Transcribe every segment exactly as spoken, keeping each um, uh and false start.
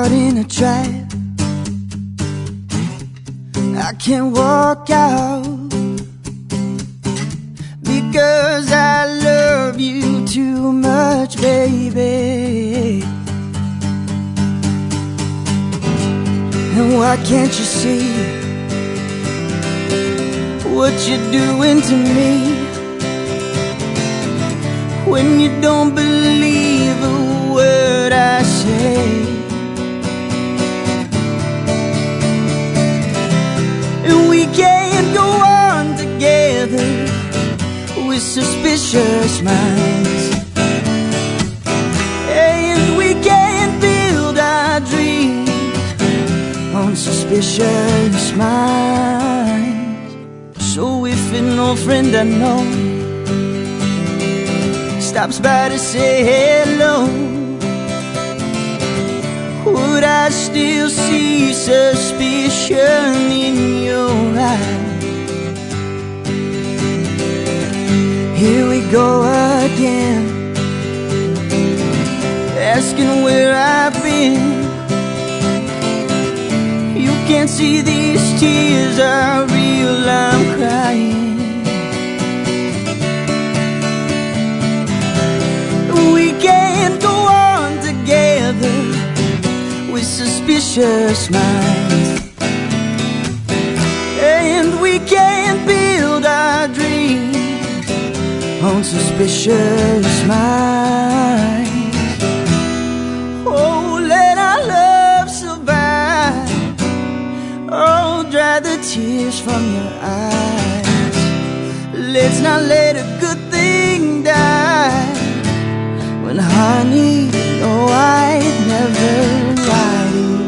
caught in a trap. I can't walk out because I love you too much, baby. And why can't you see what you're doing to me? When you don't believe a word I say, and we can't go on together with suspicious minds, and we can't build our dreams on suspicious minds. So if an old friend I know stops by to say hello, would I still see suspicion in your eyes? Here we go again, asking where I've been. You can't see these tears are real, I'm crying. We can't go on together with suspicious minds, and we can't build our dreams on suspicious minds. Oh, let our love survive. Oh, dry the tears from your eyes. Let's not let a good thing die. When honey, no, I'd never lie to you.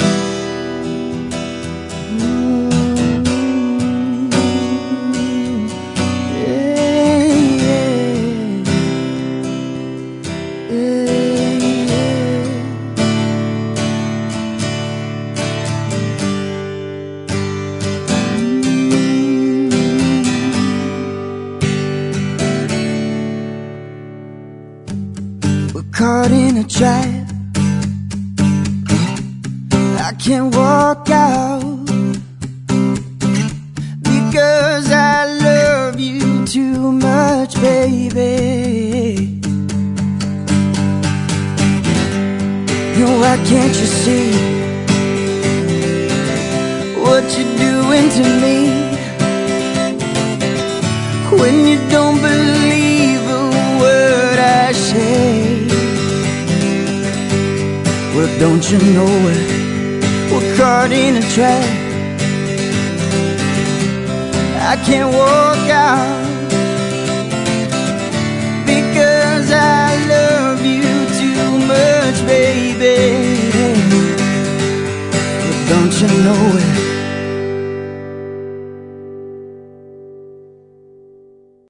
Mm, yeah, yeah, yeah, yeah. Mm. We're caught in a trap. I can't walk out because I love you too much, baby. And why can't you see what you're doing to me? When you don't believe a word I say, well, don't you know it? We're caught in a trap. I can't walk out because I love you too much, baby. But don't you know it?